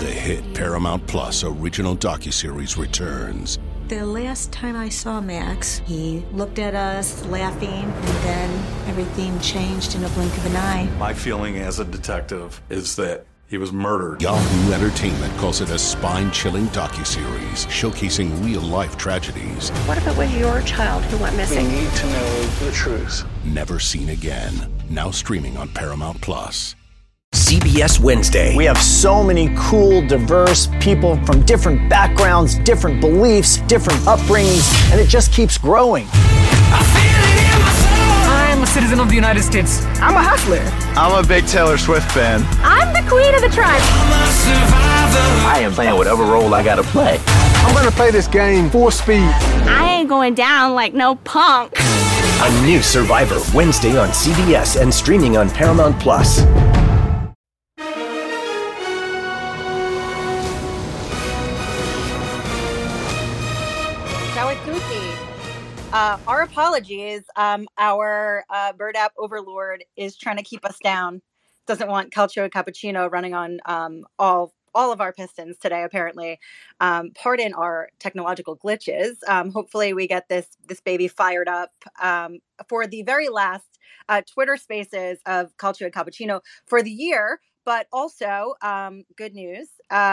The hit Paramount Plus original docuseries returns. The last time I saw Max, he looked at us laughing, and then everything changed in a blink of an eye. My feeling as a detective is that he was murdered. Yahoo Entertainment calls it a spine-chilling docuseries showcasing real-life tragedies. What if it was your child who went missing? We need to know the truth. Never seen again. Now streaming on Paramount Plus. CBS Wednesday. We have so many cool, diverse people from different backgrounds, different beliefs, different upbringings, and it just keeps growing. I'm a citizen of the United States. I'm a hustler. I'm a big Taylor Swift fan. I'm the queen of the tribe. I am playing whatever role I gotta play. I'm gonna play this game full speed. I ain't going down like no punk. A new Survivor Wednesday on CBS and streaming on Paramount Plus. Our apologies. Our bird app overlord is trying to keep us down. Doesn't want Calcio Cappuccino running on all of our pistons today, apparently. Pardon our technological glitches. Hopefully we get this baby fired up for the very last Twitter Spaces of Calcio Cappuccino for the year. But also, good news.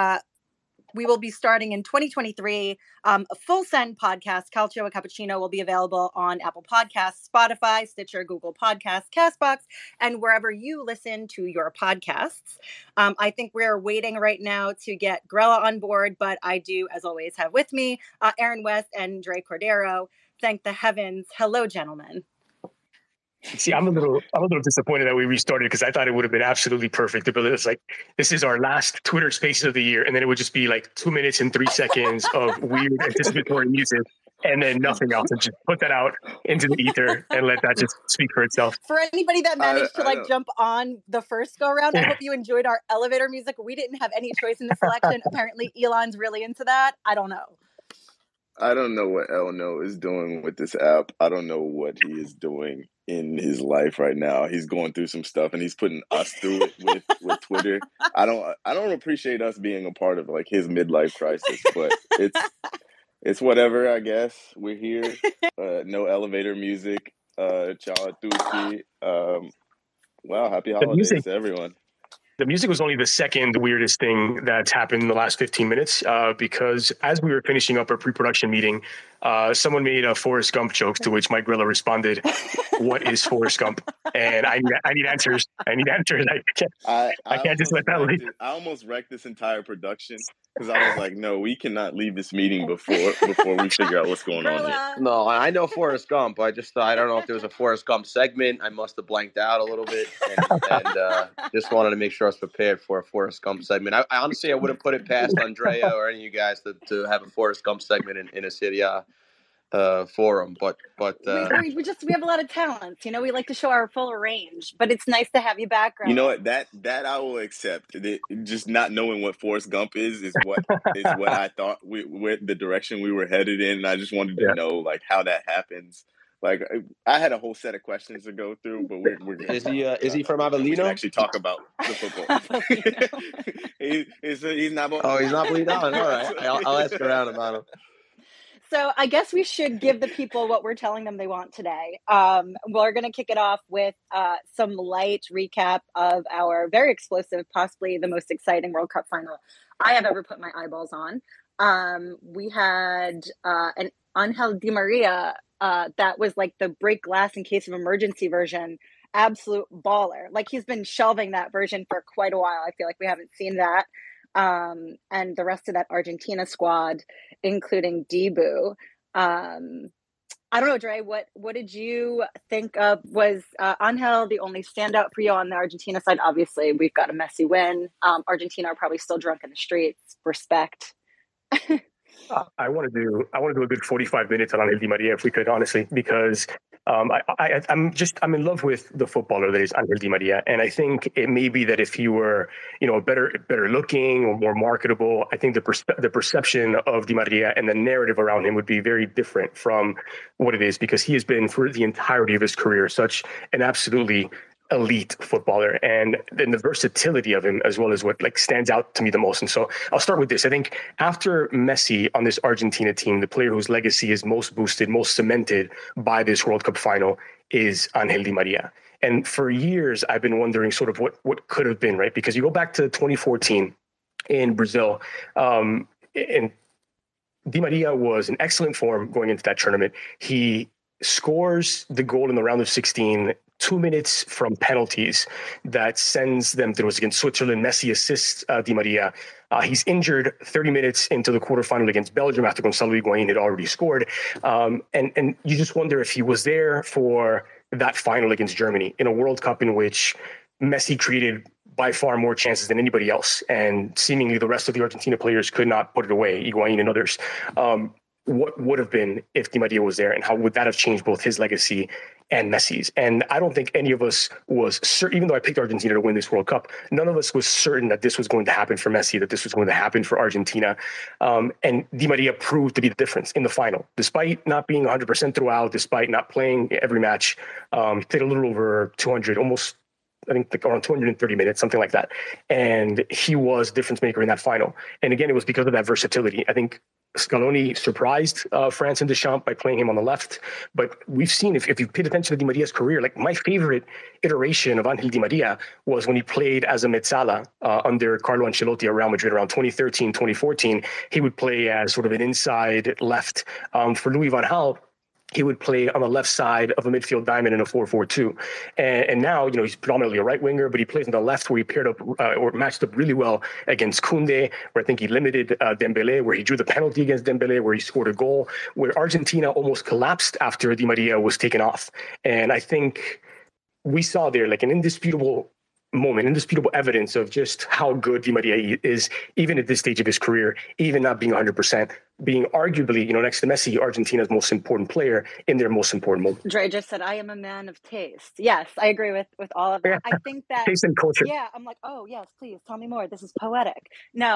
We will be starting in 2023. A full send podcast, Calcio and Cappuccino, will be available on Apple Podcasts, Spotify, Stitcher, Google Podcasts, CastBox, and wherever you listen to your podcasts. I think we're waiting right now to get Grella on board, but I do, as always, have with me Aaron West and Dre Cordero. Thank the heavens. Hello, gentlemen. See, I'm a little disappointed that we restarted because I thought it would have been absolutely perfect. It's like, this is our last Twitter Spaces of the year, and then it would just be like 2 minutes and 3 seconds of weird anticipatory music, and then nothing else, and just put that out into the ether and let that just speak for itself. For anybody that managed to jump on the first go around, I hope you enjoyed our elevator music. We didn't have any choice in the selection. Apparently, Elon's really into that. I don't know. I don't know what Elno is doing with this app. I don't know what he is doing in his life right now. He's going through some stuff, and he's putting us through it with Twitter. I don't appreciate us being a part of like his midlife crisis, but it's whatever. I guess we're here. No elevator music. Ciao tutti. Wow, happy holidays to everyone. The music was only the second weirdest thing that's happened in the last 15 minutes because as we were finishing up our pre-production meeting, someone made a Forrest Gump joke to which Mike Grella responded, "What is Forrest Gump?" And I need answers. I can't just let that leave. I almost wrecked this entire production because I was like, no, we cannot leave this meeting before we figure out what's going on here. No, I know Forrest Gump. I don't know if there was a Forrest Gump segment. I must have blanked out a little bit and just wanted to make sure I was prepared for a Forrest Gump segment. I honestly wouldn't put it past Andrea or any of you guys to have a Forrest Gump segment in a Serie A forum, but we have a lot of talents. We like to show our full range, but it's nice to have you back. You know what? That I will accept. Just not knowing what Forrest Gump is what I thought the direction we were headed in, and I just wanted to know like how that happens. Like I had a whole set of questions to go through, but we're is he from Avellino? We can actually talk about the football. he's not. Oh, he's not Avellino. All right, I'll ask around about him. So I guess we should give the people what we're telling them they want today. We're going to kick it off with some light recap of our very explosive, possibly the most exciting World Cup final I have ever put my eyeballs on. We had an Angel Di Maria that was like the break glass in case of emergency version. Absolute baller. Like he's been shelving that version for quite a while. I feel like we haven't seen that. And the rest of that Argentina squad, including Dibu. I don't know, Dre, what did you think of? Was Angel the only standout for you on the Argentina side? Obviously, we've got a messy win. Argentina are probably still drunk in the streets. Respect. I want to do a good 45 minutes on Angel Di Maria if we could, honestly, because I'm in love with the footballer that is Angel Di Maria, and I think it may be that if he were better looking or more marketable, I think the perception of Di Maria and the narrative around him would be very different from what it is, because he has been for the entirety of his career such an absolutely elite footballer, and then the versatility of him as well is what like stands out to me the most. And so I'll start with this. I think after Messi on this Argentina team, the player whose legacy is most boosted, most cemented by this World Cup final is Angel Di Maria. And for years, I've been wondering sort of what could have been, right? Because you go back to 2014 in Brazil, and Di Maria was in excellent form going into that tournament. He scores the goal in the round of 16 2 minutes from penalties that sends them through. It was against Switzerland. Messi assists Di Maria. He's injured 30 minutes into the quarterfinal against Belgium after Gonçalo Higuaín had already scored. And you just wonder if he was there for that final against Germany in a World Cup in which Messi created by far more chances than anybody else. And seemingly the rest of the Argentina players could not put it away, Higuaín and others. What would have been if Di Maria was there, and how would that have changed both his legacy and Messi's? And I don't think any of us was certain, even though I picked Argentina to win this World Cup, none of us was certain that this was going to happen for Messi, that this was going to happen for Argentina. And Di Maria proved to be the difference in the final, despite not being 100% throughout, despite not playing every match. He played a little over 200, almost, I think like around 230 minutes, something like that. And he was difference maker in that final. And again, it was because of that versatility. I think Scaloni surprised France and Deschamps by playing him on the left. But we've seen, if you've paid attention to Di Maria's career, like my favorite iteration of Angel Di Maria was when he played as a mezzala under Carlo Ancelotti at Real Madrid around 2013, 2014. He would play as sort of an inside left. For Louis van Gaal, he would play on the left side of a midfield diamond in a 4-4-2. And now, he's predominantly a right winger, but he plays on the left where he paired up or matched up really well against Koundé, where I think he limited Dembélé, where he drew the penalty against Dembélé, where he scored a goal, where Argentina almost collapsed after Di Maria was taken off. And I think we saw there like an indisputable moment, indisputable evidence of just how good Di Maria is, even at this stage of his career, even not being 100%, being arguably, next to Messi, Argentina's most important player in their most important moment. Dre just said, I am a man of taste. Yes, I agree with all of that. Yeah. I think that taste and culture. Yeah, I'm like, oh yes, please tell me more. This is poetic. No,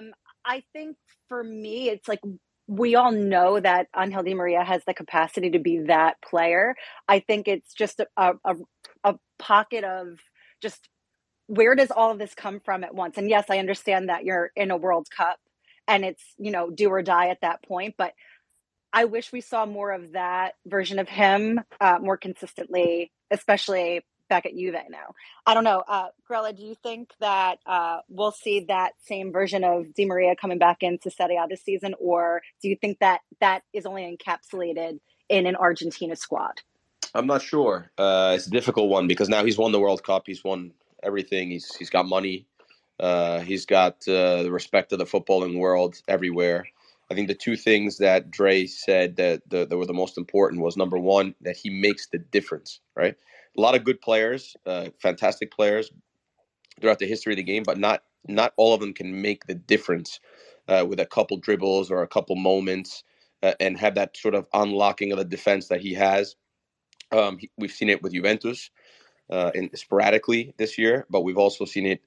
I think for me, it's like, we all know that Angel Di Maria has the capacity to be that player. I think it's just a pocket of just, where does all of this come from at once? And yes, I understand that you're in a World Cup and it's, do or die at that point. But I wish we saw more of that version of him more consistently, especially back at Juve now. I don't know. Grella, do you think that we'll see that same version of Di Maria coming back into Serie A this season? Or do you think that that is only encapsulated in an Argentina squad? I'm not sure. It's a difficult one because now he's won the World Cup. He's won everything. He's got money. He's got the respect of the footballing world everywhere. I think the two things that Dre said that were the most important was, number one, that he makes the difference, right? A lot of good players, fantastic players throughout the history of the game, but not all of them can make the difference with a couple dribbles or a couple moments and have that sort of unlocking of the defense that he has. We've seen it with Juventus. Sporadically this year, but we've also seen it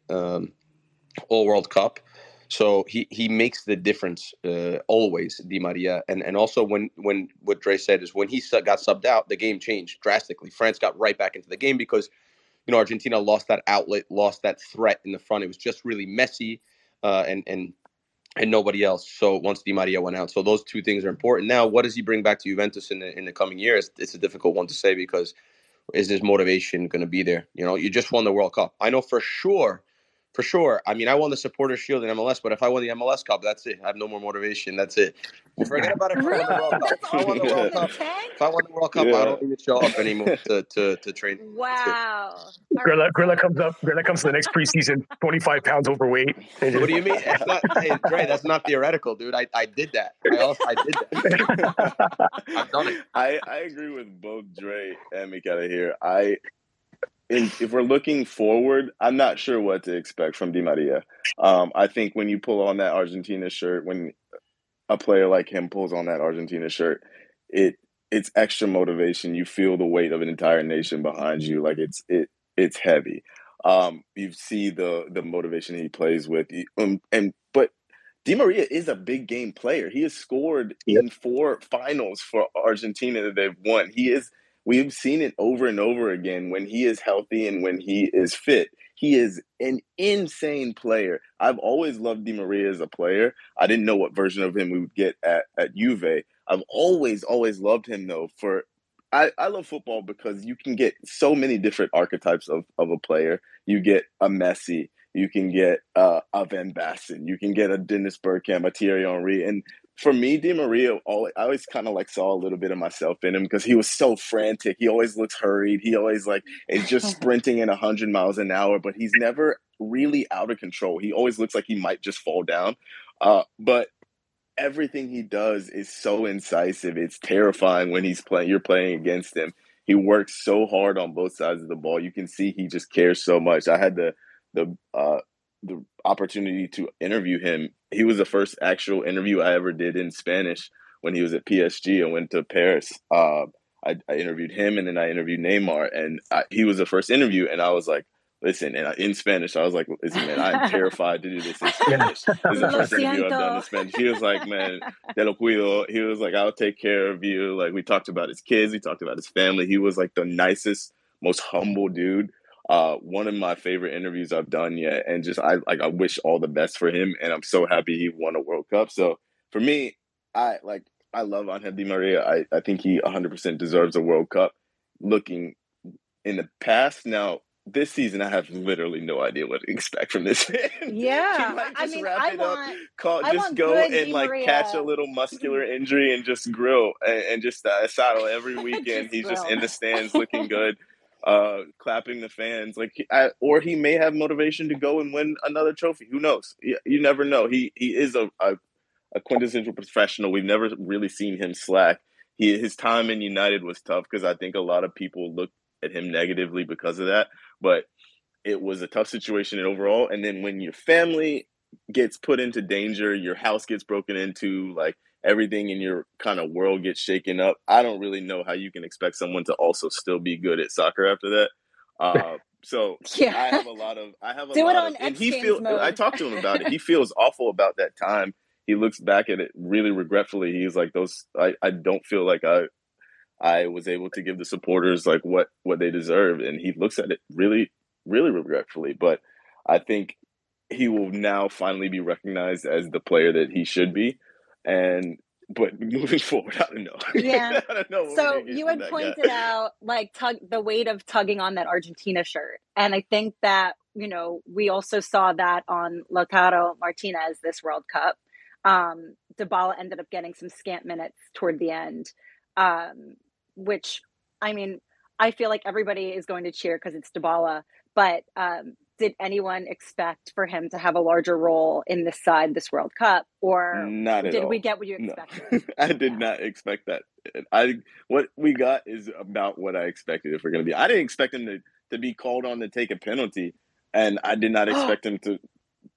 all World Cup. So he makes the difference always, Di Maria. And also when what Dre said is when he got subbed out, the game changed drastically. France got right back into the game because, Argentina lost that outlet, lost that threat in the front. It was just really Messi and nobody else. So once Di Maria went out, so those two things are important. Now, what does he bring back to Juventus in the coming years? It's a difficult one to say because is his motivation going to be there? You just won the World Cup. I know for sure. I mean, I won the Supporters' Shield in MLS, but if I won the MLS Cup, that's it. I have no more motivation. That's it. Forget about it. Really? If I won the World Cup, I don't even show up anymore to train. Wow. Grilla comes to the next preseason, 25 pounds overweight. What do you mean? Hey, Dre, that's not theoretical, dude. I did that. I did that. I've done it. I agree with both Dre and Mikala here. If we're looking forward, I'm not sure what to expect from Di Maria. I think when you pull on that Argentina shirt, when a player like him pulls on that Argentina shirt, it's extra motivation. You feel the weight of an entire nation behind you. Like it's heavy. You see the motivation he plays with. But Di Maria is a big game player. He has scored in 4 finals for Argentina that they've won. He is we've seen it over and over again. When he is healthy and when he is fit, he is an insane player. I've always loved Di Maria as a player. I didn't know what version of him we would get at Juve. I've always loved him, though. I love football because you can get so many different archetypes of a player. You get a Messi. You can get a Van Basten. You can get a Dennis Bergkamp, a Thierry Henry. And for me, Di Maria, I always kind of like saw a little bit of myself in him because he was so frantic. He always looks hurried. He always is just sprinting at 100 miles an hour, but he's never really out of control. He always looks like he might just fall down. But everything he does is so incisive. It's terrifying when you're playing against him. He works so hard on both sides of the ball. You can see he just cares so much. I had the opportunity to interview him. He was the first actual interview I ever did in Spanish when he was at PSG. I went to Paris. I interviewed him, and then I interviewed Neymar, and he was the first interview, and I was like, listen, and in Spanish, I was like, listen, man, I'm terrified to do this in Spanish. This is the first interview I've done in Spanish. He was like, man, te lo cuido. He was like, I'll take care of you. Like, we talked about his kids. We talked about his family. He was like the nicest, most humble dude. One of my favorite interviews I've done yet. And just, I wish all the best for him. And I'm so happy he won a World Cup. So for me, I love Angel Di Maria. I think he 100% deserves a World Cup. Looking in the past now, this season, I have literally no idea what to expect from this. Yeah, go and like catch a little muscular injury and just grill and just saddle every weekend. He's just in the stands looking good, clapping the fans. Or he may have motivation to go and win another trophy. Who knows? You never know. He is a quintessential professional. We've never really seen him slack. His time in United was tough because I think a lot of people looked at him negatively because of that. But it was a tough situation overall. And then when your family gets put into danger, your house gets broken into, like everything in your kind of world gets shaken up. I don't really know how you can expect someone to also still be good at soccer after that. So yeah. I have a lot of, and I talked to him about it. He feels awful about that time. He looks back at it really regretfully. He's like, I don't feel like I was able to give the supporters like what they deserve. And he looks at it really, really regretfully. But I think he will now finally be recognized as the player that he should be. But moving forward, I don't know. Yeah. I don't know. So you had pointed out the weight of tugging on that Argentina shirt. And I think that, we also saw that on Lautaro Martinez this World Cup. Dybala ended up getting some scant minutes toward the end. Which, I feel like everybody is going to cheer because it's Dybala, but did anyone expect for him to have a larger role in this side, this World Cup, or not at all? Did we get what you expected? No. I did not expect that. What we got is about what I expected if we're going to be. I didn't expect him to be called on to take a penalty, and I did not expect him to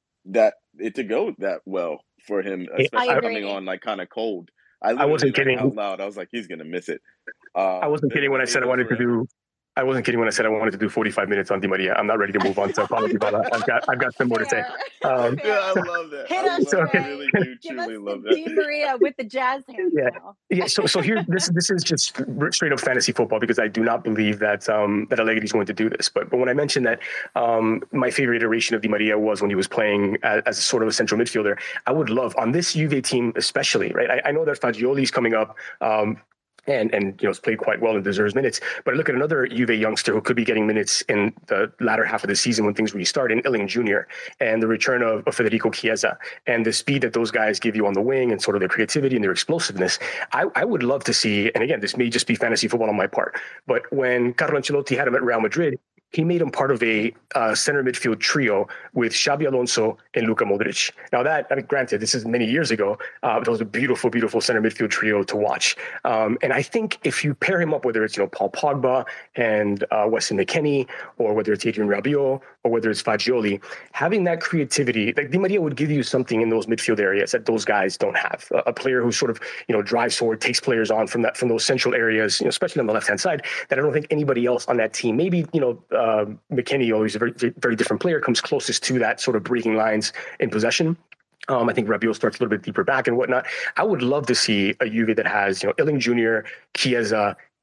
go that well for him, especially coming on like kind of cold. I wasn't kidding out loud. I was like, he's going to miss it. I wasn't kidding when I said I wanted to do. I wasn't kidding when I said I wanted to do 45 minutes on Di Maria. I'm not ready to move on to Paulo Dybala. I've got some more to say. Yeah, I love that. I really do truly love that. Di Maria with the jazz hands now. Yeah. So here, this is just straight up fantasy football because I do not believe that Allegri is going to do this. But when I mentioned that my favorite iteration of Di Maria was when he was playing as sort of a central midfielder, I would love on this Juve team especially. Right, I know that Fagioli's coming up. And has played quite well and deserves minutes. But I look at another Juve youngster who could be getting minutes in the latter half of the season when things restart in Illing Jr. and the return of Federico Chiesa and the speed that those guys give you on the wing and sort of their creativity and their explosiveness. I would love to see, and again, this may just be fantasy football on my part, but when Carlo Ancelotti had him at Real Madrid, he made him part of a center midfield trio with Xabi Alonso and Luka Modric. Now granted, this is many years ago. It was a beautiful, beautiful center midfield trio to watch. And I think if you pair him up, whether it's Paul Pogba and Weston McKennie, or whether it's Adrien Rabiot, or whether it's Fagioli, having that creativity, like Di Maria would give you something in those midfield areas that those guys don't have. A player who sort of drives forward, takes players on from those central areas, especially on the left hand side, that I don't think anybody else on that team, maybe McKennie, always a very, very different player, comes closest to that sort of breaking lines in possession. I think Rabiot starts a little bit deeper back and whatnot. I would love to see a Juve that has, Illing Jr., Chiesa,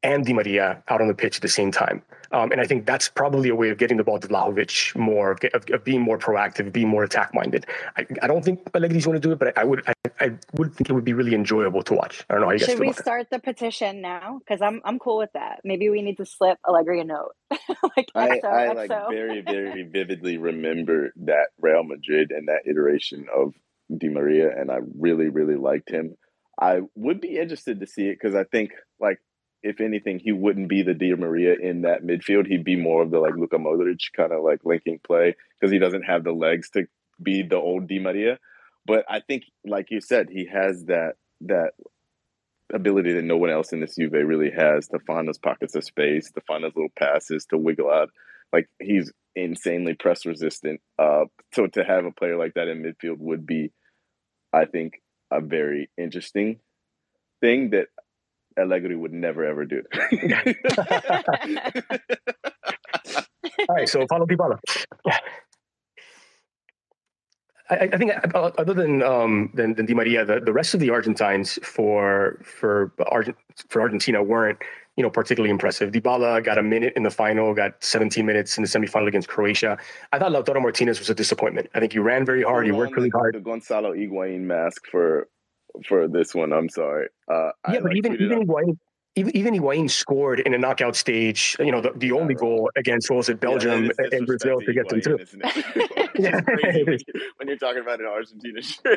and Di Maria out on the pitch at the same time. And I think that's probably a way of getting the ball to Vlahovic more, of being more proactive, being more attack-minded. I don't think Allegri's going to do it, but I would think it would be really enjoyable to watch. I don't know how you guys feel Should we about that. start the petition now? Because I'm cool with that. Maybe we need to slip Allegri a note. I very, very vividly remember that Real Madrid and that iteration of Di Maria, and I really, really liked him. I would be interested to see it because I think, like, if anything, he wouldn't be the Di Maria in that midfield. He'd be more of the, like, Luka Modric kind of, like, linking play because he doesn't have the legs to be the old Di Maria. But I think, like you said, he has that ability that no one else in this Juve really has to find those pockets of space, to find those little passes, to wiggle out. Like, he's insanely press resistant. So to have a player like that in midfield would be, I think, a very interesting thing that Allegri would never, ever do. All right, so follow Dybala. I think other than Di Maria, the rest of the Argentines for Argentina weren't, particularly impressive. Dybala got a minute in the final, got 17 minutes in the semifinal against Croatia. I thought Lautaro Martinez was a disappointment. I think he ran very hard. He worked really hard. The Gonzalo Higuain mask for this one. I'm sorry. But even Higuain scored in a knockout stage. The only goal against Belgium and Brazil to get them through. When you're talking about an Argentina shirt.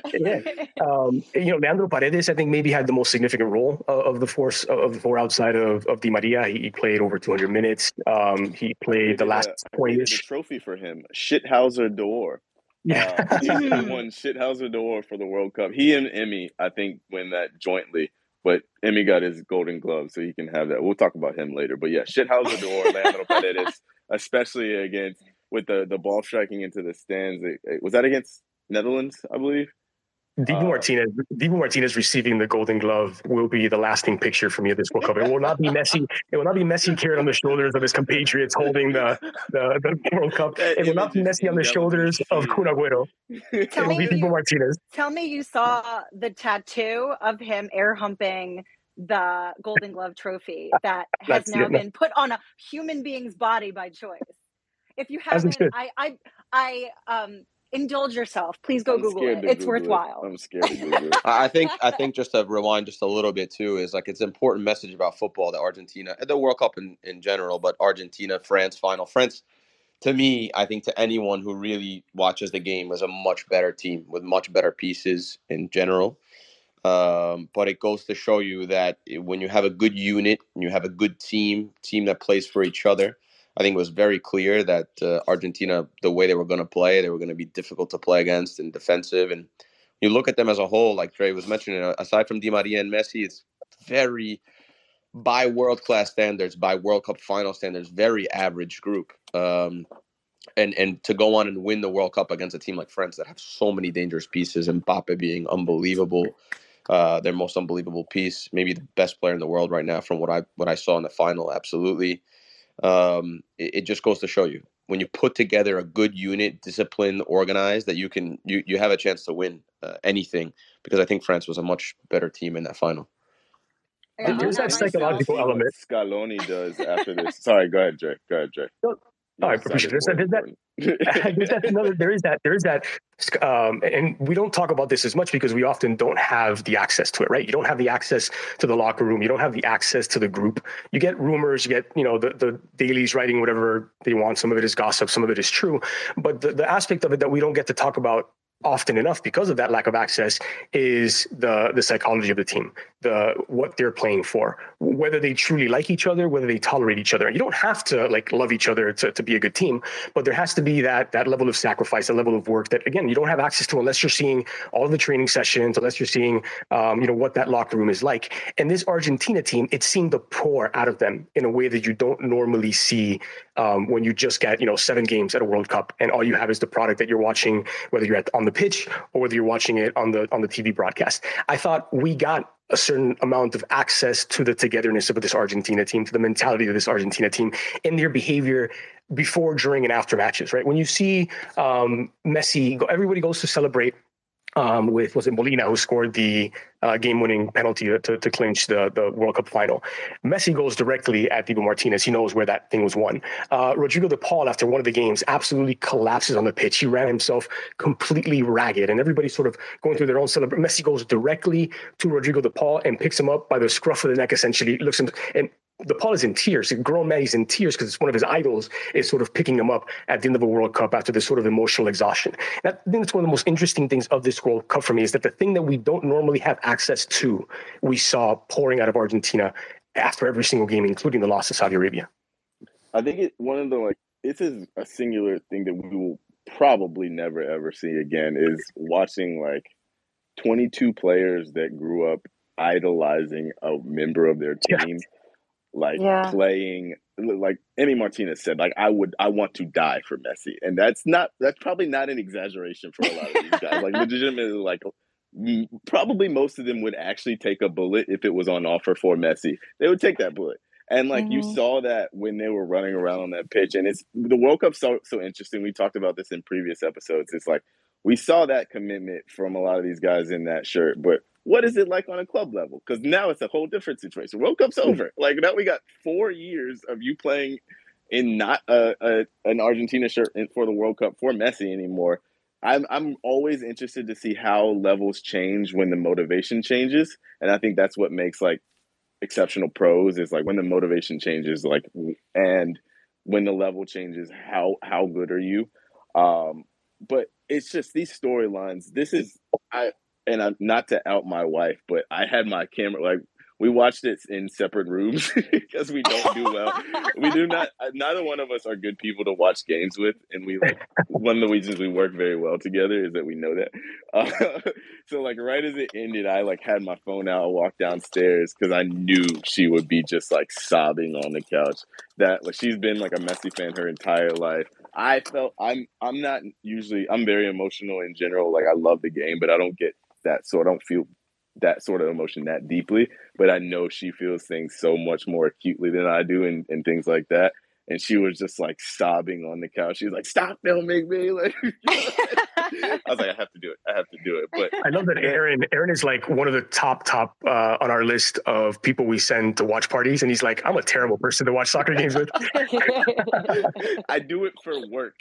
Leandro Paredes, I think, maybe had the most significant role of the four outside of Di Maria. He played over 200 minutes. He played the last point-ish. The trophy for him, Shithauser d'Or. Yeah, he won Shithauser d'Or for the World Cup. He and Emmy, I think, win that jointly. But Emmy got his golden glove, so he can have that. We'll talk about him later. But yeah, Shithauser d'Or, Leandro Paredes, especially against with the ball striking into the stands. Was that against Netherlands, I believe? Dibu Martinez receiving the Golden Glove will be the lasting picture for me of this World Cup. It will not be Messi. It will not be Messi carried on the shoulders of his compatriots holding the World Cup. It will not be Messi on the shoulders of Kun Agüero. It will be Dibu Martinez. Tell me you saw the tattoo of him air humping the Golden Glove trophy that has now been put on a human being's body by choice. If you haven't, I indulge yourself. Please go Google it. It's worthwhile. I'm scared to Google it. I think just to rewind just a little bit too is like it's an important message about football that Argentina, the World Cup in general, but Argentina, France final. France, to me, I think to anyone who really watches the game, was a much better team with much better pieces in general. But it goes to show you that when you have a good unit and you have a good team that plays for each other, I think it was very clear that Argentina, the way they were going to play, they were going to be difficult to play against and defensive. And you look at them as a whole, like Dre was mentioning, aside from Di Maria and Messi, it's very, by world-class standards, by World Cup final standards, very average group. And to go on and win the World Cup against a team like France that have so many dangerous pieces, Mbappe being unbelievable, their most unbelievable piece, maybe the best player in the world right now from what I saw in the final, absolutely. It just goes to show you when you put together a good unit, disciplined, organized, that you have a chance to win anything, because I think France was a much better team in that final. There's that psychological element. Scaloni does after this. Sorry, go ahead, Jay. I appreciate it. There is that, and we don't talk about this as much because we often don't have the access to it, right? You don't have the access to the locker room. You don't have the access to the group. You get rumors, you get, the dailies writing whatever they want. Some of it is gossip, some of it is true. But the aspect of it that we don't get to talk about often enough because of that lack of access is the psychology of the team, what they're playing for, whether they truly like each other, whether they tolerate each other. And you don't have to love each other to be a good team, but there has to be that level of sacrifice, a level of work that, again, you don't have access to unless you're seeing all of the training sessions, unless you're seeing, what that locker room is like. And this Argentina team, it seemed to pour out of them in a way that you don't normally see when you just get, 7 games at a World Cup and all you have is the product that you're watching, whether you're on the pitch or whether you're watching it on the TV broadcast. I thought we got a certain amount of access to the togetherness of this Argentina team, to the mentality of this Argentina team, in their behavior before, during, and after matches, right? When you see Messi, everybody goes to celebrate was it Molina who scored the game-winning penalty to clinch the World Cup final. Messi goes directly at Dibu Martinez. He knows where that thing was won. Rodrigo de Paul, after one of the games, absolutely collapses on the pitch. He ran himself completely ragged, and everybody's sort of going through their own celebration. Messi goes directly to Rodrigo de Paul and picks him up by the scruff of the neck, essentially, looks him, and De Paul is in tears. A grown man, he's in tears because it's one of his idols is sort of picking him up at the end of a World Cup after this sort of emotional exhaustion. And I think that's one of the most interesting things of this World Cup for me is that the thing that we don't normally have access to, we saw pouring out of Argentina after every single game, including the loss to Saudi Arabia. I think this is a singular thing that we will probably never, ever see again is watching 22 players that grew up idolizing a member of their team. Playing, like Emi Martinez said, I want to die for Messi. And that's probably not an exaggeration for a lot of these guys. Legitimately, probably most of them would actually take a bullet if it was on offer for Messi. They would take that bullet. And you saw that when they were running around on that pitch. And it's the World Cup's so interesting. We talked about this in previous episodes. It's we saw that commitment from a lot of these guys in that shirt, but what is it like on a club level? Because now it's a whole different situation. World Cup's over. Now we got 4 years of you playing in not an Argentina shirt for the World Cup for Messi anymore. I'm always interested to see how levels change when the motivation changes, and I think that's what makes exceptional pros is when the motivation changes, and when the level changes, how good are you? But it's just these storylines. And I'm not to out my wife, but I had my camera, we watched it in separate rooms because we don't do well. We do not, neither one of us are good people to watch games with. And one of the reasons we work very well together is that we know that. So right as it ended, I had my phone out, walked downstairs because I knew she would be just sobbing on the couch. That she's been a Messi fan her entire life. I felt I'm very emotional in general. I love the game, but I don't get that sort. I don't feel that sort of emotion that deeply, but I know she feels things so much more acutely than I do and things like that. And she was just sobbing on the couch. She was like, "Stop filming me." I was like, I have to do it. But I love that Aaron is one of the top on our list of people we send to watch parties. And he's like, I'm a terrible person to watch soccer games with. I do it for work.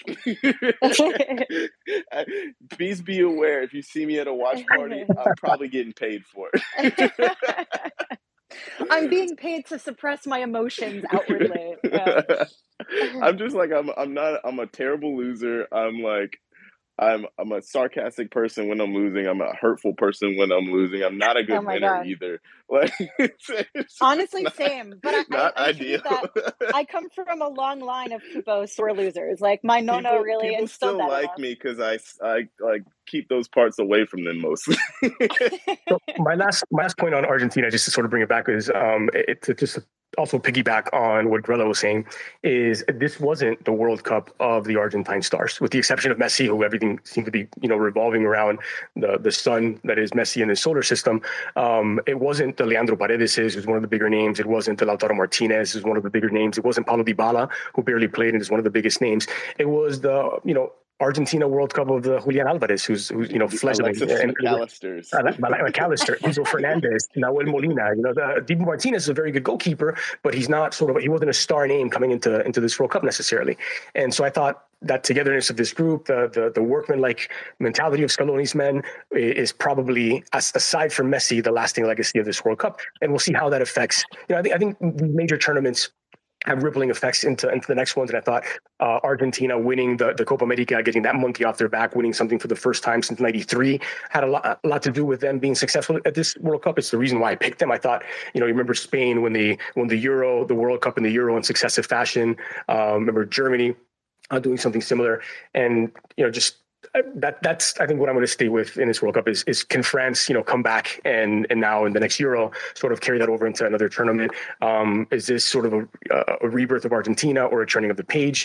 Please be aware, if you see me at a watch party, I'm probably getting paid for it. I'm being paid to suppress my emotions outwardly. Yeah. I'm just I'm a terrible loser. I'm a sarcastic person when I'm losing. I'm a hurtful person when I'm losing. I'm not a good winner either. Honestly, same. But not ideal. I come from a long line of people sore losers. My nonna really instilled that. People still like me because I keep those parts away from them mostly. So my last point on Argentina, just to sort of bring it back, is to just also piggyback on what Grella was saying, is this wasn't the World Cup of the Argentine stars, with the exception of Messi, who everything seemed to be, revolving around the sun that is Messi in the solar system. It wasn't the Leandro Paredes, who's one of the bigger names. It wasn't the Lautaro Martinez, who's one of the bigger names. It wasn't Paulo Dybala, who barely played and is one of the biggest names. It was the, Argentina World Cup of the Julian Alvarez, who's fledgling. McAllister, Enzo Fernandez, Nahuel Molina. Dibu Martinez is a very good goalkeeper, but he's not he wasn't a star name coming into this World Cup necessarily. And so I thought that togetherness of this group, the workman-like mentality of Scaloni's men is probably, aside from Messi, the lasting legacy of this World Cup. And we'll see how that affects. I think major tournaments have rippling effects into the next ones. And I thought Argentina winning the Copa America, getting that monkey off their back, winning something for the first time since '93, had a lot to do with them being successful at this World Cup. It's the reason why I picked them. I thought, you remember Spain when they won the World Cup and the Euro in successive fashion. Remember Germany doing something similar. And, that's I think what I'm going to stay with in this World Cup is can France come back and now in the next Euro sort of carry that over into another tournament? Is this sort of a rebirth of Argentina or a turning of the page?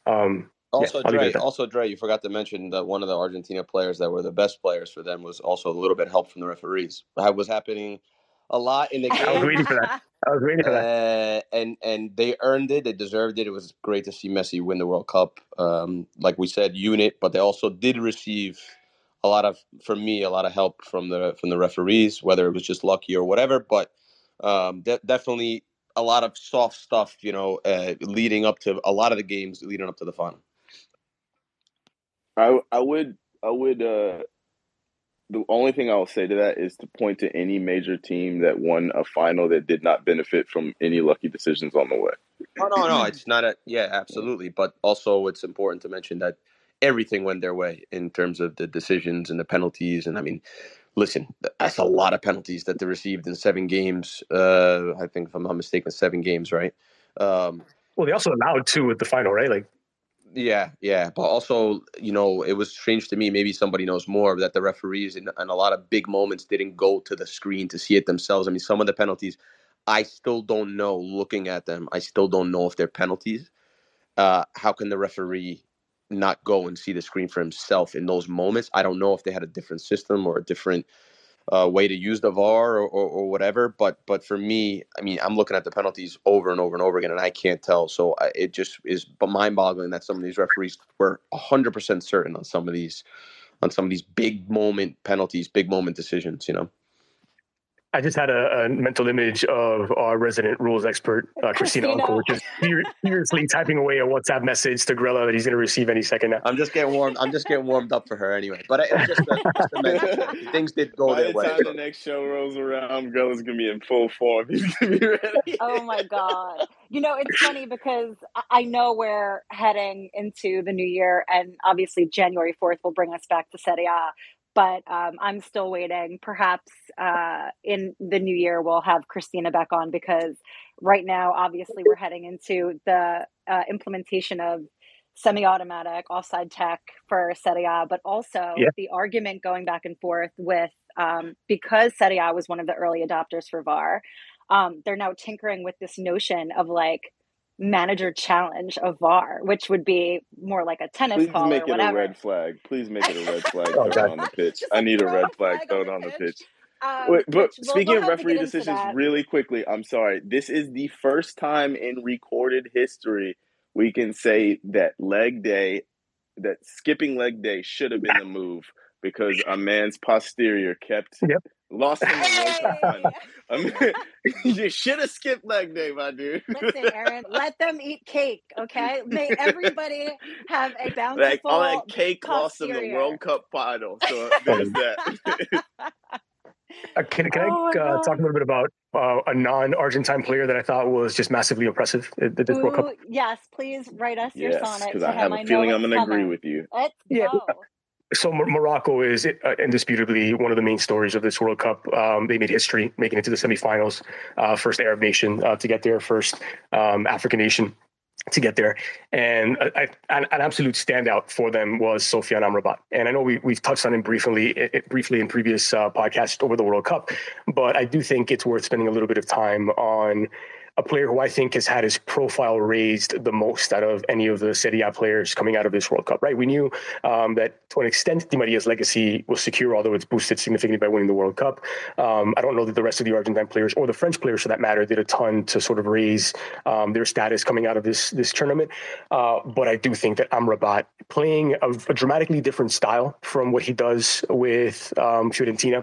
Dre, you forgot to mention that one of the Argentina players that were the best players for them was also a little bit help from the referees. That was happening a lot in the game. I was waiting for that. And they earned it. They deserved it. It was great to see Messi win the World Cup. Like we said, unit, but they also did receive for me, a lot of help from the referees, whether it was just lucky or whatever. But definitely a lot of soft stuff, leading up to a lot of the games leading up to the final. I would. The only thing I'll say to that is to point to any major team that won a final that did not benefit from any lucky decisions on the way. Oh, no, it's not absolutely. But also it's important to mention that everything went their way in terms of the decisions and the penalties. And I mean, listen, that's a lot of penalties that they received in 7 games. I think, if I'm not mistaken, 7 games, right? Well, they also allowed 2 at the final, right? Like, yeah. But also, it was strange to me, maybe somebody knows more, that the referees in a lot of big moments didn't go to the screen to see it themselves. I mean, some of the penalties, I still don't know, looking at them, I still don't know if they're penalties. How can the referee not go and see the screen for himself in those moments? I don't know if they had a different system or a different way to use the VAR or whatever. But for me, I mean, I'm looking at the penalties over and over and over again, and I can't tell. So it just is mind-boggling that some of these referees were 100% certain on some of these big moment penalties, big moment decisions. I just had a mental image of our resident rules expert, Christina Uncle, just furiously typing away a WhatsApp message to Grella that he's going to receive any second now. I'm just getting warmed up for her anyway. But it's just to mention, things did go their way. By the time the next show rolls around, Grella's going to be in full form. He's going to be ready. Oh, my God. It's funny because I know we're heading into the new year, and obviously January 4th will bring us back to Serie A. But I'm still waiting. Perhaps in the new year, we'll have Christina back on, because right now, obviously, we're heading into the implementation of semi-automatic offside tech for Serie A, but also the argument going back and forth with, because Serie A was one of the early adopters for VAR, they're now tinkering with this notion of manager challenge of VAR, which would be more like a tennis call or whatever. Please make it a red flag. Please make it a red flag thrown on the pitch. I need a red flag thrown on the pitch. But speaking of referee decisions, really quickly, I'm sorry. This is the first time in recorded history we can say that skipping leg day should have been the move, because a man's posterior kept lost in the World Cup. You should have skipped leg day, my dude. Listen, Aaron, let them eat cake, okay? May everybody have a bountiful all that cake posterior. Lost in the World Cup final. So there's that. Can I talk a little bit about a non-Argentine player that I thought was just massively impressive at this World Cup? Yes, please write us your sonnet. Because I have a feeling I'm going to agree with you. Let's go. So Morocco is indisputably one of the main stories of this World Cup. They made history, making it to the semifinals. First Arab nation to get there, first African nation to get there. And an absolute standout for them was Sofiane Amrabat. And I know we've touched on him briefly in previous podcasts over the World Cup, but I do think it's worth spending a little bit of time on a player who I think has had his profile raised the most out of any of the Serie A players coming out of this World Cup, right? We knew that to an extent, Di Maria's legacy was secure, although it's boosted significantly by winning the World Cup. I don't know that the rest of the Argentine players, or the French players for that matter, did a ton to sort of raise their status coming out of this tournament. But I do think that Amrabat, playing a dramatically different style from what he does with Fiorentina,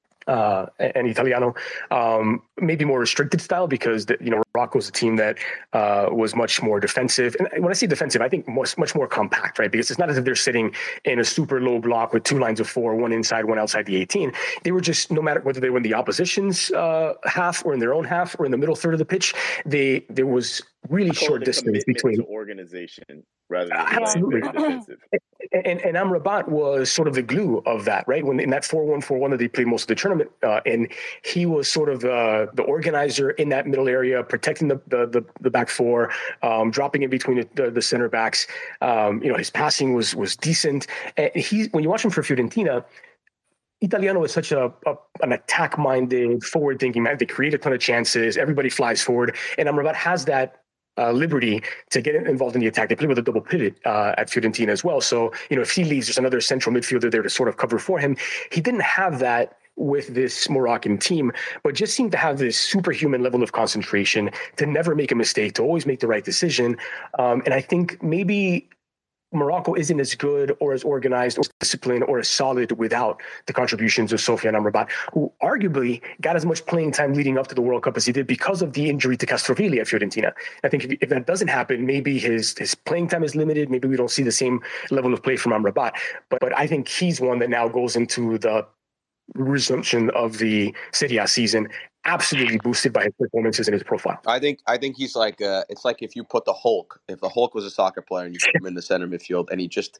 and Italiano, maybe more restricted style, because Morocco's a team that was much more defensive. And when I say defensive, I think much more compact, right? Because it's not as if they're sitting in a super low block with 2 lines of 4, one inside, one outside the 18. They were just, no matter whether they were in the opposition's half or in their own half or in the middle third of the pitch, there was really short distance between organization rather than absolutely defensive. And Amrabat was sort of the glue of that, right? When in that 4-1-4-1 that they played most of the tournament, and he was sort of the organizer in that middle area, protecting the back 4, dropping in between the center backs. His passing was decent. And when you watch him for Fiorentina, Italiano is such an attack-minded, forward-thinking man. They create a ton of chances. Everybody flies forward, and Amrabat has that liberty to get involved in the attack. They play with a double pivot at Fiorentina as well. So, if he leaves, there's another central midfielder there to sort of cover for him. He didn't have that with this Moroccan team, but just seemed to have this superhuman level of concentration, to never make a mistake, to always make the right decision. And I think maybe Morocco isn't as good or as organized or disciplined or as solid without the contributions of Sofiane Amrabat, who arguably got as much playing time leading up to the World Cup as he did because of the injury to Castrovilli at Fiorentina. I think if that doesn't happen, maybe his playing time is limited. Maybe we don't see the same level of play from Amrabat. But I think he's one that now goes into the resumption of the Serie A season absolutely boosted by his performances and his profile. I think he's like it's like if you put the Hulk, if the Hulk was a soccer player and you put him in the center midfield and he just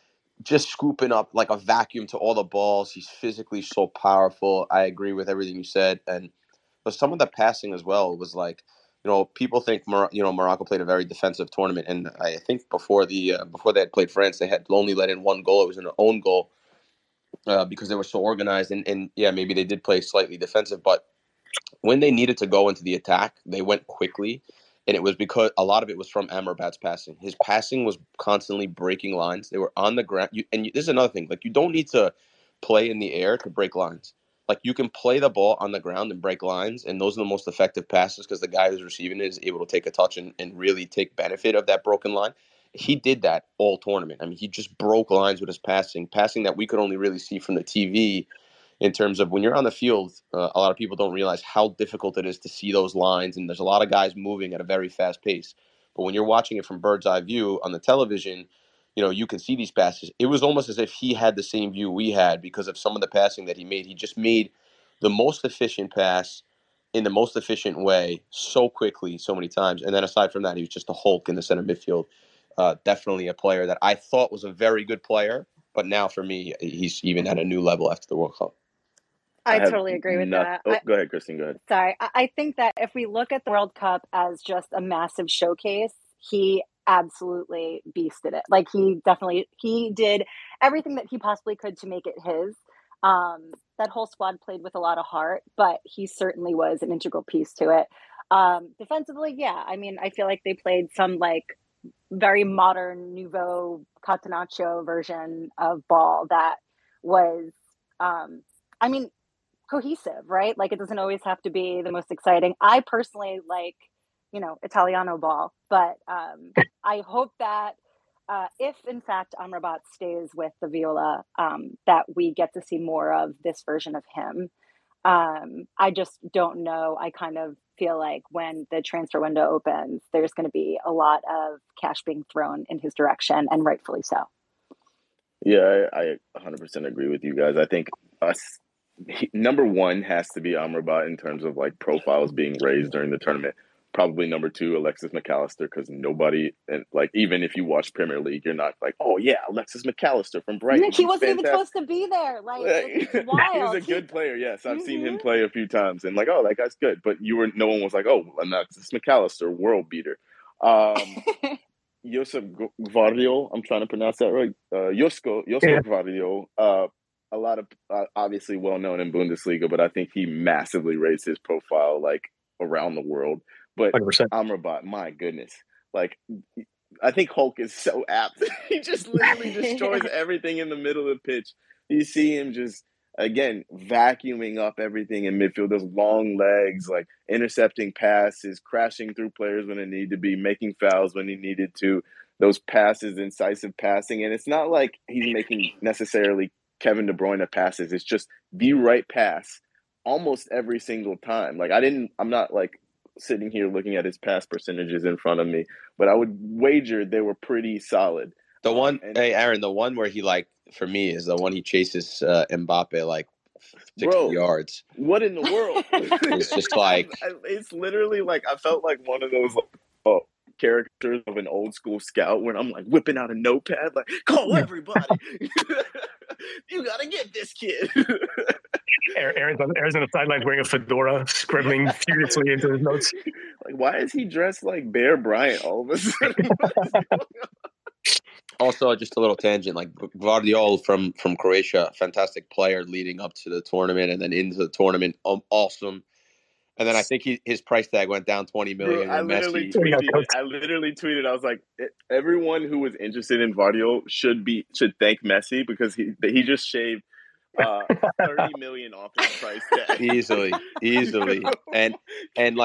scooping up like a vacuum to all the balls. He's physically so powerful. I agree with everything you said, but some of the passing as well was like, people think Morocco played a very defensive tournament, and I think before they had played France, they had only let in one goal. It was an own goal because they were so organized, and yeah, maybe they did play slightly defensive, but when they needed to go into the attack, they went quickly, and it was because a lot of it was from Amrabat's passing. His passing was constantly breaking lines. They were on the ground, and this is another thing. Like, you don't need to play in the air to break lines. Like, you can play the ball on the ground and break lines, and those are the most effective passes because the guy who's receiving it is able to take a touch and really take benefit of that broken line. He did that all tournament. I mean, he just broke lines with his passing that we could only really see from the TV. In terms of when you're on the field, a lot of people don't realize how difficult it is to see those lines, and there's a lot of guys moving at a very fast pace. But when you're watching it from bird's eye view on the television, you can see these passes. It was almost as if he had the same view we had because of some of the passing that he made. He just made the most efficient pass in the most efficient way so quickly, so many times. And then aside from that, he was just a Hulk in the center midfield. Definitely a player that I thought was a very good player, but now for me, he's even at a new level after the World Cup. I totally agree with that. Go ahead, Christine. Go ahead. Sorry. I think that if we look at the World Cup as just a massive showcase, he absolutely beasted it. Like, he did everything that he possibly could to make it his. That whole squad played with a lot of heart, but he certainly was an integral piece to it. Defensively, yeah. I mean, I feel like they played some like very modern nouveau Catenaccio version of ball that was, cohesive, right? Like, it doesn't always have to be the most exciting. I personally like, Italiano ball, but I hope that if in fact Amrabat stays with the Viola, that we get to see more of this version of him. I just don't know. I kind of feel like when the transfer window opens, there's going to be a lot of cash being thrown in his direction, and rightfully so. Yeah, I 100% agree with you guys. I think number one has to be Amrabat in terms of like profiles being raised during the tournament. Probably number two, Alexis McAllister, because nobody, and like even if you watch Premier League, you're not like, oh yeah, Alexis McAllister from Brighton. He wasn't even supposed to be there. Like, it's wild. He was a good player. Yes, I've seen him play a few times, and like, oh, that guy's good. But no one was like, oh, Alexis McAllister, world beater. Josep Gvardiol, I'm trying to pronounce that right. Josko Gvardiol. A lot of obviously well known in Bundesliga, but I think he massively raised his profile like around the world. But 100%. Amrabat, my goodness, like I think Hulk is so apt. He just literally destroys everything in the middle of the pitch. You see him just again vacuuming up everything in midfield. Those long legs, like intercepting passes, crashing through players when it needed to be, making fouls when he needed to. Those passes, incisive passing, and it's not like he's making necessarily Kevin De Bruyne passes. It's just the right pass almost every single time. Like I'm not like sitting here looking at his pass percentages in front of me, but I would wager they were pretty solid. The one, hey Aaron, the one where he like for me is the one he chases Mbappe like 60 yards. What in the world? It's just like it's literally like I felt like one of those characters of an old school scout when I'm like whipping out a notepad, like call everybody. You gotta get this kid. Aaron's on the sidelines wearing a fedora, scribbling furiously into his notes. Like, why is he dressed like Bear Bryant all of a sudden? Also, just a little tangent, like Gvardiol from Croatia, fantastic player leading up to the tournament and then into the tournament, awesome. And then I think his price tag went down 20 million. Bro, I literally tweeted. I was like, everyone who was interested in Gvardiol should thank Messi because he just shaved 30 million off his price tag. Easily. And like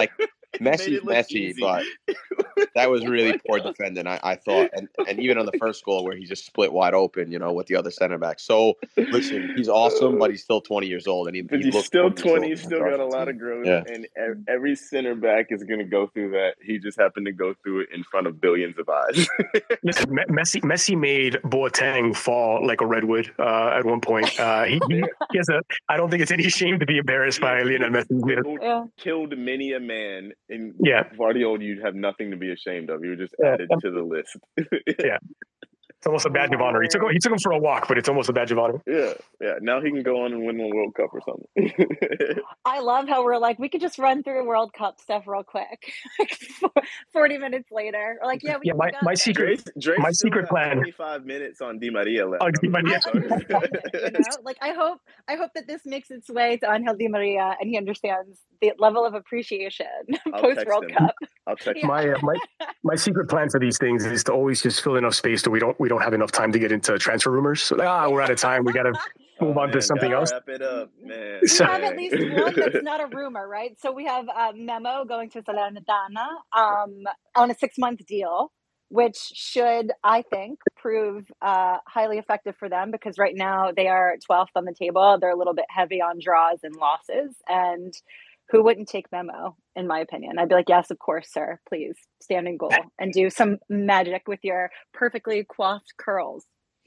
Messi's messy, but that was really poor defending, I thought. And even on the first goal where he just split wide open, with the other center back. So, listen, he's awesome, but he's still 20 years old. And he's still 20. He's still got a lot of growth. Yeah. And every center back is going to go through that. He just happened to go through it in front of billions of eyes. Listen, Messi made Boateng fall like a redwood at one point. He has I don't think it's any shame to be embarrassed by Lionel Messi. Killed many a man. In Guardiola, you'd have nothing to be ashamed of. You were just added to the list. Yeah. It's almost a badge of honor. He took him for a walk, but it's almost a badge of honor. Yeah. Now he can go on and win a World Cup or something. I love how we're like, we could just run through World Cup stuff real quick. 40 minutes later. We're like, my secret plan. 25 minutes on Di Maria left. Like I hope that this makes its way to Angel Di Maria and he understands the level of appreciation post World Cup. I'll text my secret plan for these things is to always just fill enough space so we don't have enough time to get into transfer rumors. So we're out of time. We got to move on to something else. Wrap it up, man. We have at least one that's not a rumor, right? So we have Memo going to Salernitana on a 6-month deal, which should, I think, prove highly effective for them because right now they are 12th on the table. They're a little bit heavy on draws and losses. And who wouldn't take Memo, in my opinion? I'd be like, yes, of course, sir. Please stand in goal and do some magic with your perfectly coiffed curls.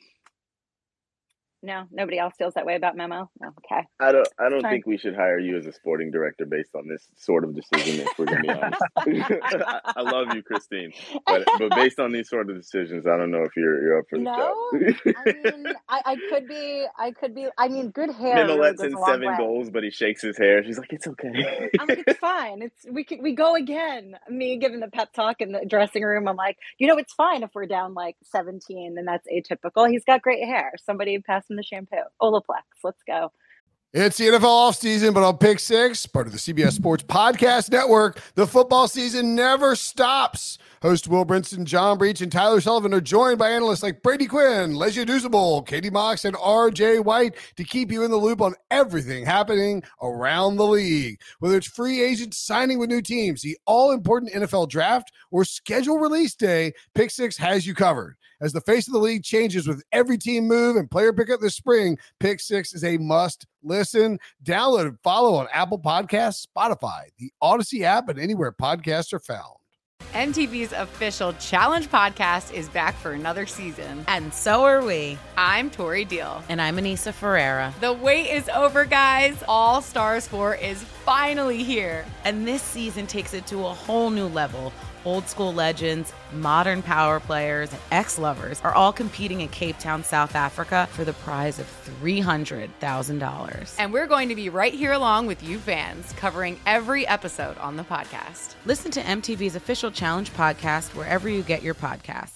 No, nobody else feels that way about Memo. No, okay. I don't think we should hire you as a sporting director based on this sort of decision. If we're going to be honest, I love you, Christine, but based on these sort of decisions, I don't know if you're up for the job. I mean, I could be. I mean, good hair. Memo lets in 7 goals, but he shakes his hair. She's like, it's okay. I'm like, it's fine. We go again. Me giving the pep talk in the dressing room. I'm like, it's fine if we're down like 17, and that's atypical. He's got great hair. Somebody pass him the shampoo. Olaplex. Let's go. It's the NFL offseason, but on Pick Six, part of the CBS Sports Podcast Network, the football season never stops. Host Will Brinson, John Breach, and Tyler Sullivan are joined by analysts like Brady Quinn, Lesia Dusable, Katie Mox, and RJ White to keep you in the loop on everything happening around the league. Whether it's free agents signing with new teams, the all-important NFL draft, or schedule release day, Pick Six has you covered. As the face of the league changes with every team move and player pickup this spring, Pick Six is a must listen. Download and follow on Apple Podcasts, Spotify, the Odyssey app, and anywhere podcasts are found. MTV's official Challenge podcast is back for another season. And so are we. I'm Tori Deal. And I'm Anissa Ferreira. The wait is over, guys. All Stars 4 is finally here. And this season takes it to a whole new level. Old school legends, modern power players, and ex-lovers are all competing in Cape Town, South Africa for the prize of $300,000. And we're going to be right here along with you fans, covering every episode on the podcast. Listen to MTV's official Challenge podcast wherever you get your podcasts.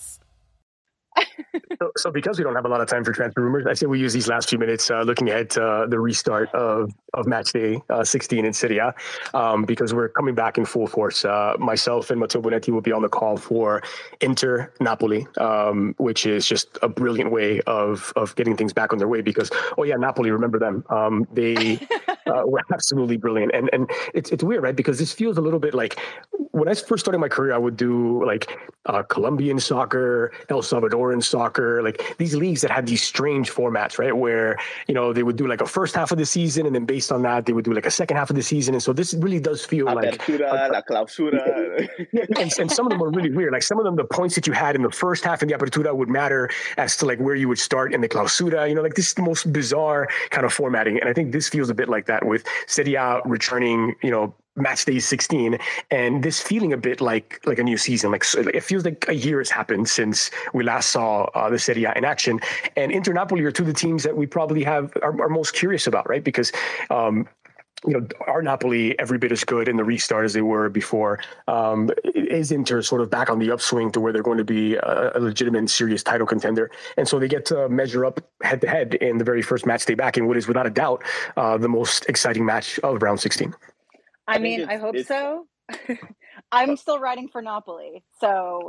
So because we don't have a lot of time for transfer rumors, I say we use these last few minutes looking ahead to the restart of match day 16 in Serie A, because we're coming back in full force. Myself and Matteo Bonetti will be on the call for Inter Napoli, which is just a brilliant way of getting things back on their way because, Napoli, remember them. They were absolutely brilliant. And it's weird, right? Because this feels a little bit like when I first started my career, I would do like Colombian soccer, El Salvadoran soccer, like these leagues that had these strange formats, right? Where, they would do like a first half of the season and then based on that, they would do like a second half of the season. And so this really does feel like la clausura. And some of them were really weird. Like some of them, the points that you had in the first half in the Apertura would matter as to like where you would start in the Clausura. Like this is the most bizarre kind of formatting. And I think this feels a bit like that with Serie A returning, match day 16 and this feeling a bit like a new season. Like it feels like a year has happened since we last saw the Serie A in action. And Inter Napoli are two of the teams that we probably are most curious about, right? Because are Napoli every bit as good in the restart as they were before? Is Inter sort of back on the upswing to where they're going to be a legitimate, serious title contender? And so they get to measure up head-to-head in the very first match day back in what is without a doubt the most exciting match of round 16. I mean, I hope so. I'm still riding for Napoli. So,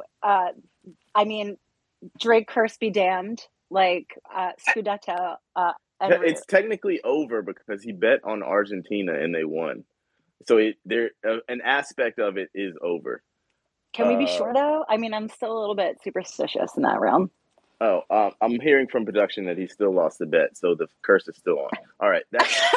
Drake curse be damned. Like, Scudetto. It's technically over because he bet on Argentina and they won. So an aspect of it is over. Can we be sure though? I mean, I'm still a little bit superstitious in that realm. I'm hearing from production that he still lost the bet, so the curse is still on. All right,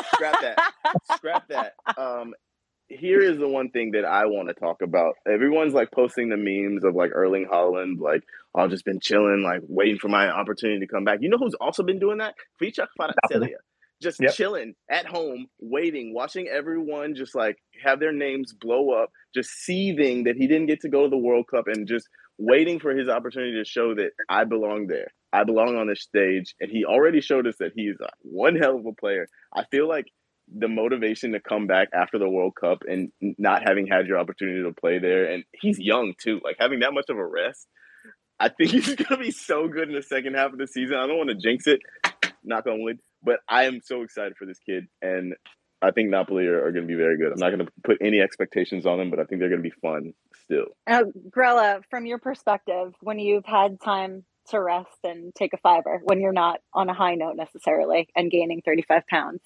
scrap that. Here is the one thing that I want to talk about. Everyone's like posting the memes of like Erling Haaland, like, I've just been chilling, like waiting for my opportunity to come back. You know who's also been doing that? Khvicha Kvaratskhelia. Just chilling at home, waiting, watching everyone just like have their names blow up, just seething that he didn't get to go to the World Cup, and just waiting for his opportunity to show that I belong there. I belong on this stage. And he already showed us that he's one hell of a player. I feel like the motivation to come back after the World Cup and not having had your opportunity to play there, and he's young too, like having that much of a rest, I think he's going to be so good in the second half of the season. I don't want to jinx it, knock on wood, but I am so excited for this kid, and I think Napoli are going to be very good. I'm not going to put any expectations on them, but I think they're going to be fun still. Grella, from your perspective, when you've had time to rest and take a fiver, when you're not on a high note necessarily and gaining 35 pounds,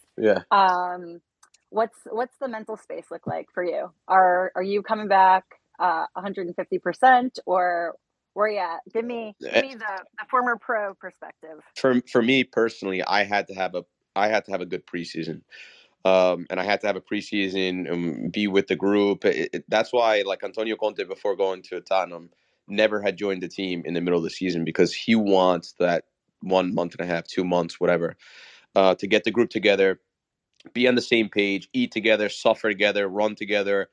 what's the mental space look like for you? Are you coming back 150%, or where you at? Give me the former pro perspective. For me personally, I had to have a good preseason. And I had to have a preseason, be with the group. That's why, like, Antonio Conte, before going to Tottenham, never had joined the team in the middle of the season, because he wants that 1 month and a half, 2 months, whatever, to get the group together, be on the same page, eat together, suffer together, run together,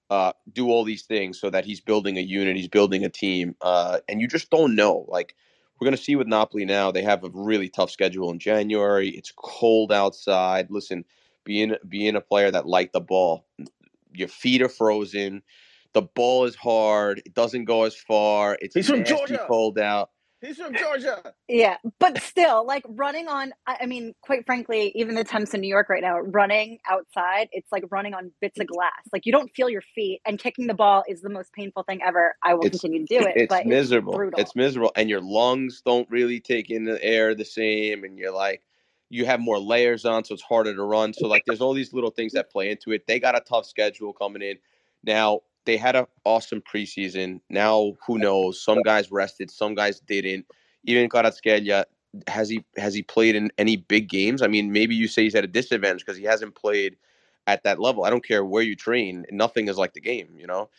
do all these things, so that he's building a unit, he's building a team. And you just don't know. Like, we're going to see with Napoli now, they have a really tough schedule in January. It's cold outside. Listen, being a player that liked the ball, your feet are frozen, the ball is hard, it doesn't go as far, it's from Georgia, cold out. He's from Georgia. Yeah, but still, like, running on, I mean, quite frankly, even the temps in New York right now, running outside, it's like running on bits of glass. Like, you don't feel your feet, and kicking the ball is the most painful thing ever. I will continue to do it, but miserable. It's brutal. It's miserable, and your lungs don't really take in the air the same, and you're like, you have more layers on, so it's harder to run. So, like, there's all these little things that play into it. They got a tough schedule coming in. Now, they had an awesome preseason. Now, who knows? Some guys rested, some guys didn't. Even Kvaratskhelia, has he played in any big games? I mean, maybe you say he's at a disadvantage because he hasn't played at that level. I don't care where you train. Nothing is like the game, you know?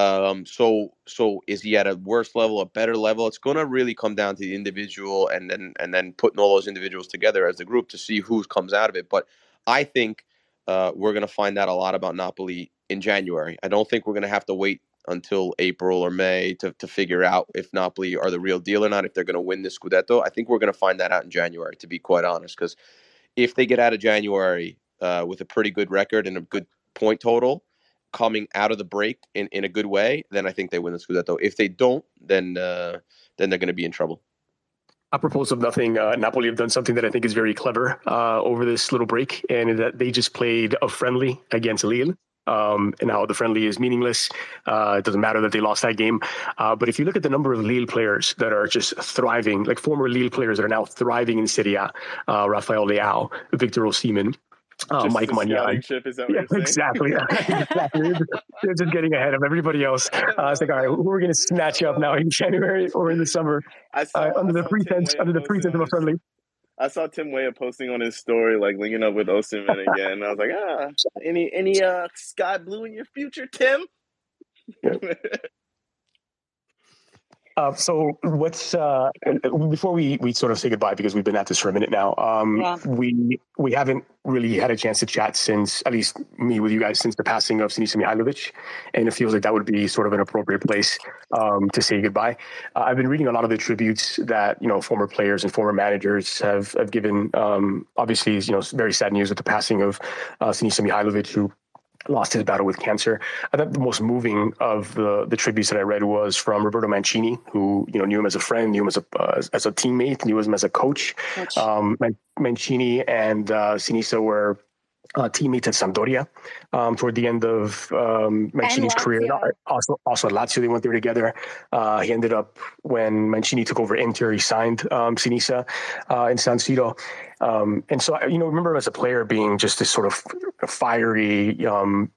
So is he at a worse level, a better level? It's going to really come down to the individual, and then putting all those individuals together as a group to see who comes out of it. But I think we're going to find out a lot about Napoli in January. I don't think we're going to have to wait until April or May to figure out if Napoli are the real deal or not, if they're going to win the Scudetto. I think we're going to find that out in January, to be quite honest, because if they get out of January with a pretty good record and a good point total, coming out of the break in a good way, then I think they win the Scudetto. If they don't, then they're going to be in trouble. Apropos of nothing, Napoli have done something that I think is very clever over this little break, and that they just played a friendly against Lille. And now the friendly is meaningless. It doesn't matter that they lost that game. But if you look at the number of Lille players that are just thriving, like former Lille players that are now thriving in Serie A, Rafael Leao, Victor Osimhen, Mike Maignan. Exactly. They're just getting ahead of everybody else. It's like, all right, who are we going to snatch up now in January or in the summer under the pretense of a friendly? I saw Tim Weah posting on his story, like linking up with Osimhen again. And I was like, any sky blue in your future, Tim? So what's before we sort of say goodbye, because we've been at this for a minute now. We haven't really had a chance to chat since, at least me with you guys, since the passing of Sinisa Mihajlovic, and it feels like that would be sort of an appropriate place to say goodbye. I've been reading a lot of the tributes that former players and former managers have given. Obviously, very sad news with the passing of Sinisa Mihajlovic, who lost his battle with cancer. I thought the most moving of the tributes that I read was from Roberto Mancini, who knew him as a friend, knew him as a teammate, knew him as a coach. Mancini and Sinisa were teammates at Sampdoria toward the end of Mancini's career. Also at Lazio, they went there together. He ended up, when Mancini took over Inter, he signed Sinisa in San Siro. And so, remember him as a player being just this sort of fiery,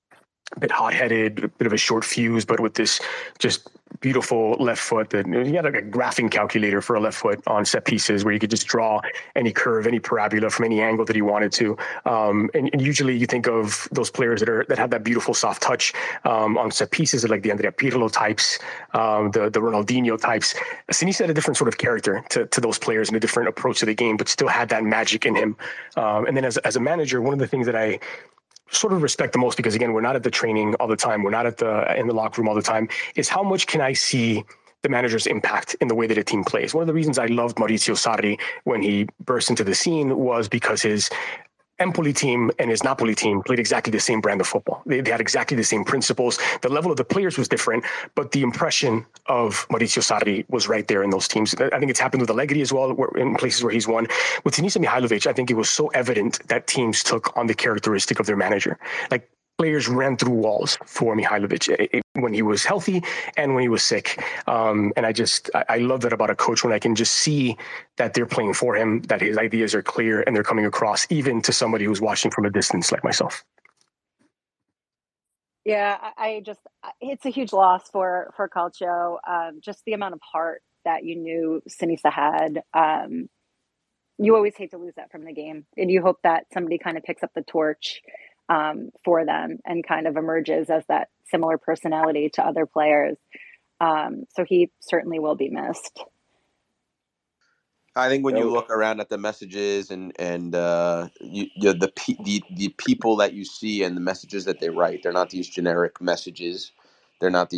a bit hot-headed, a bit of a short fuse, but with this just beautiful left foot that he had like a graphing calculator for a left foot on set pieces where you could just draw any curve, any parabola from any angle that he wanted to. And usually you think of those players that have that beautiful soft touch on set pieces, like the Andrea Pirlo types, the Ronaldinho types. Sinisa had a different sort of character to those players and a different approach to the game, but still had that magic in him. And then as a manager, one of the things that I sort of respect the most, because again, we're not at the training all the time, we're not in the locker room all the time, is how much can I see the manager's impact in the way that a team plays. One of the reasons I loved Maurizio Sarri when he burst into the scene was because his Empoli team and his Napoli team played exactly the same brand of football. They had exactly the same principles. The level of the players was different, but the impression of Maurizio Sarri was right there in those teams. I think it's happened with Allegri as well, in places where he's won. With Sinisa Mihajlovic, I think it was so evident that teams took on the characteristic of their manager. Like, players ran through walls for Mihajlovic when he was healthy and when he was sick. And I love that about a coach, when I can just see that they're playing for him, that his ideas are clear and they're coming across even to somebody who's watching from a distance like myself. Yeah, it's a huge loss for Calcio. Just the amount of heart that you knew Sinisa had. You always hate to lose that from the game. And you hope that somebody kind of picks up the torch for them and kind of emerges as that similar personality to other players. So he certainly will be missed. I think when you look around at the messages and the people that you see and the messages that they write, they're not these generic messages. They're not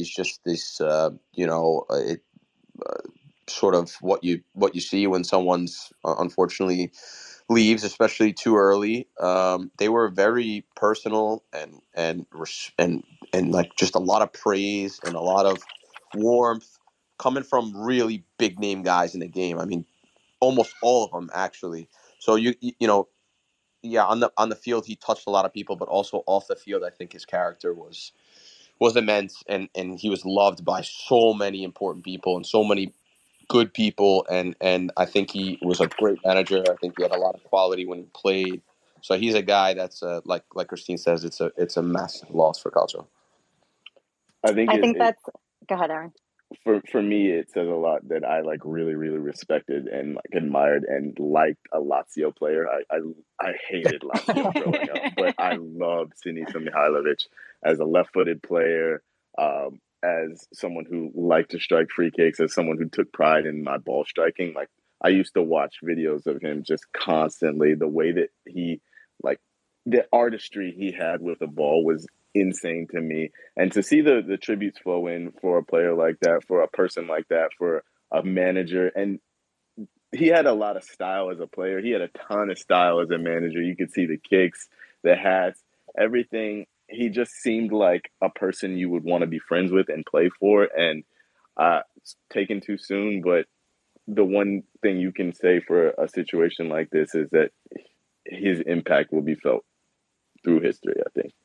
sort of what you see when someone's unfortunately leaves, especially too early. They were very personal and like just a lot of praise and a lot of warmth coming from really big name guys in the game. I mean, almost all of them actually. So on the field he touched a lot of people, but also off the field I think his character was immense, and he was loved by so many important people and so many good people, and I think he was a great manager. I think he had a lot of quality when he played. So he's a guy that's like Christine says, it's a massive loss for Calcio. I think that's. Go ahead, Aaron. For me, it says a lot that I like really, really respected and like admired and liked a Lazio player. I hated Lazio growing up, but I loved Sinisa Mihajlovic as a left-footed player, as someone who liked to strike free kicks, as someone who took pride in my ball striking. Like, I used to watch videos of him just constantly. The way that he, like, the artistry he had with the ball was insane to me. And to see the tributes flow in for a player like that, for a person like that, for a manager, and he had a lot of style as a player. He had a ton of style as a manager. You could see the kicks, the hats, everything. He just seemed like a person you would want to be friends with and play for. And it's taken too soon, but the one thing you can say for a situation like this is that his impact will be felt through history, I think.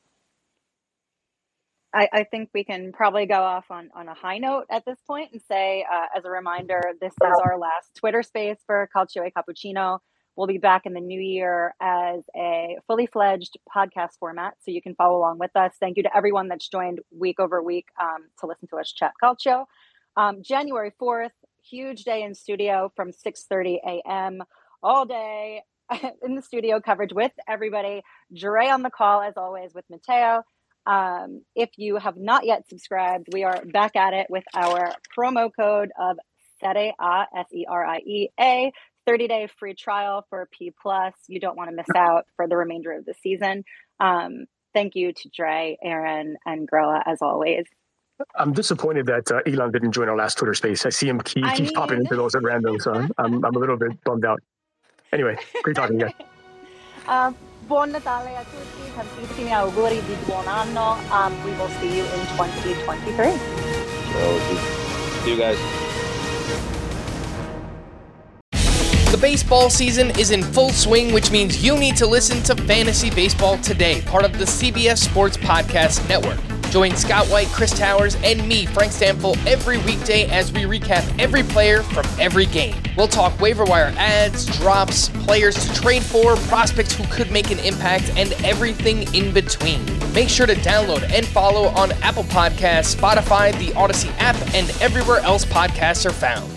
I think we can probably go off on a high note at this point and say, as a reminder, this is our last Twitter space for Calcio e Cappuccino. We'll be back in the new year as a fully fledged podcast format, so you can follow along with us. Thank you to everyone that's joined week over week to listen to us chat Calcio. January 4th, huge day in studio from 6:30 a.m. all day in the studio, coverage with everybody. Dre on the call, as always, with Matteo. If you have not yet subscribed, we are back at it with our promo code of Serie A, SERIEA, 30-day free trial for P+. You don't want to miss out for the remainder of the season. Thank you to Dre, Aaron, and Groa, as always. I'm disappointed that Elon didn't join our last Twitter space. I see him keeps popping into those at random, so I'm a little bit bummed out. Anyway, great talking to you guys. Buon Natale a tutti, tantissimi auguri di buon anno. We will see you in 2023. See you guys. The baseball season is in full swing, which means you need to listen to Fantasy Baseball Today, part of the CBS Sports Podcast Network. Join Scott White, Chris Towers, and me, Frank Stample, every weekday as we recap every player from every game. We'll talk waiver wire ads, drops, players to trade for, prospects who could make an impact, and everything in between. Make sure to download and follow on Apple Podcasts, Spotify, the Odyssey app, and everywhere else podcasts are found.